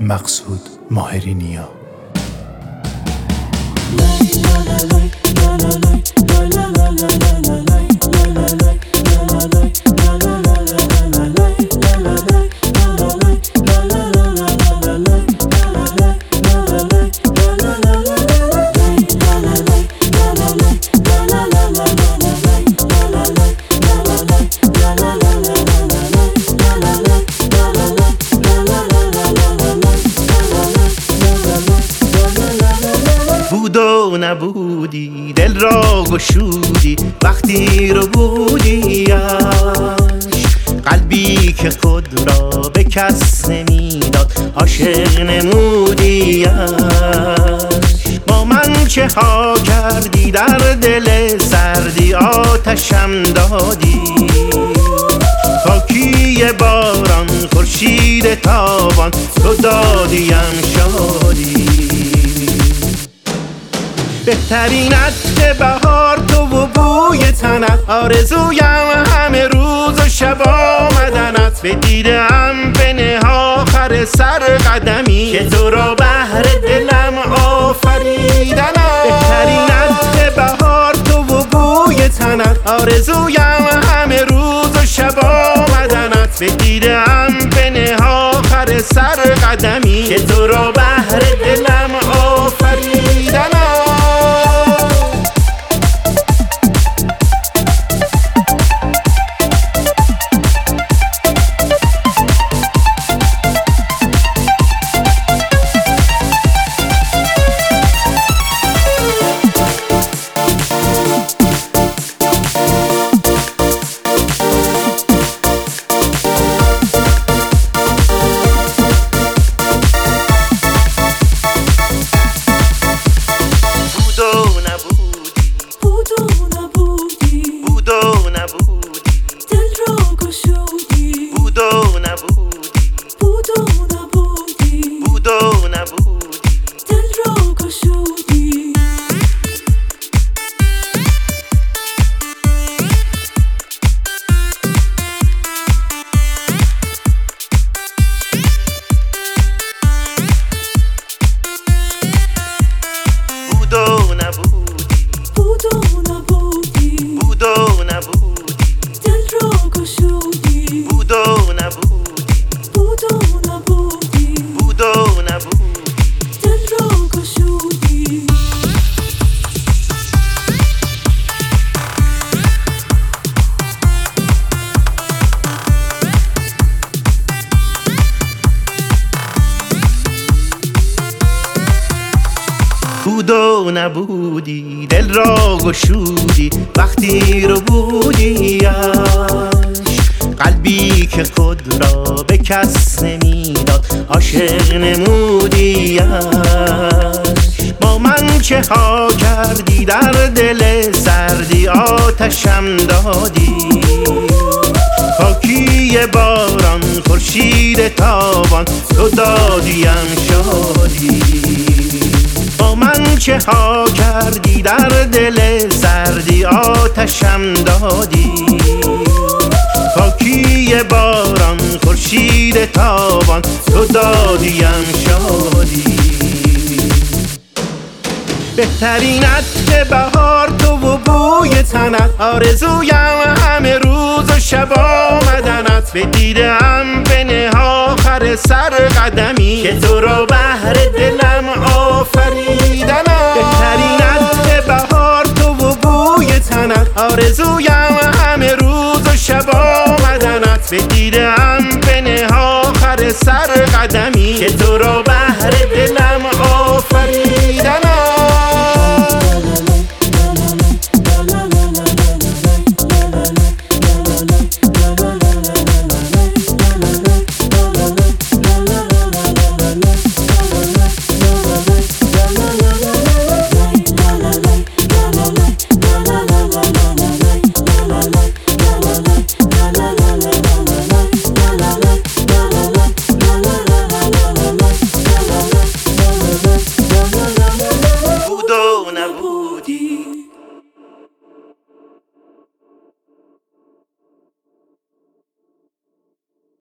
مقصود ماهرینیا. بود و نبودی دل را گشودی وقتی رو بودیش، قلبی که خود را به کس نمیداد عاشق نمودیش. با من چه ها کردی در دل سردی آتشم دادی، خاکی باران خورشید تابان تو دادیم شادی. بهترین عطر بهار تو و بوی تنت، آرزویم همه روز و شب آمدنت. به دیدم بنه آخر سر قدمی که تو را بهر دلم آفریدنت. بهترین عطر بهار تو و بوی تنت، آرزویم همه روز و شب آمدنت. به دیدم بنه آخر سر قدمی که تو را بهر دلم آفریدنت. بود و نبودی دل را گشودی وقتی رو بودیش، قلبی که خود را به کس نمیداد عاشق نمودیش. با من چه ها کردی در دل سردی آتشم دادی، خاکی باران خورشید تابان تو دادیم شادی. با من چه ها کردی در دل سردی آتشم دادی، خاکی باران خورشید تابان تو دادیم شادی. بهترین عطر بهار تو و بوی تنت، آرزویم همه روز و شب آمدنت. به دیدم بنه آخر سر قدمی که تو را بهر دلم آفریدنت. بهترین عطر بهار تو و بوی تنت، آرزویم همه روز و شب آمدنت. به دیدم بنه آخر سر قدمی که تو را بهر دلم آفریدنت.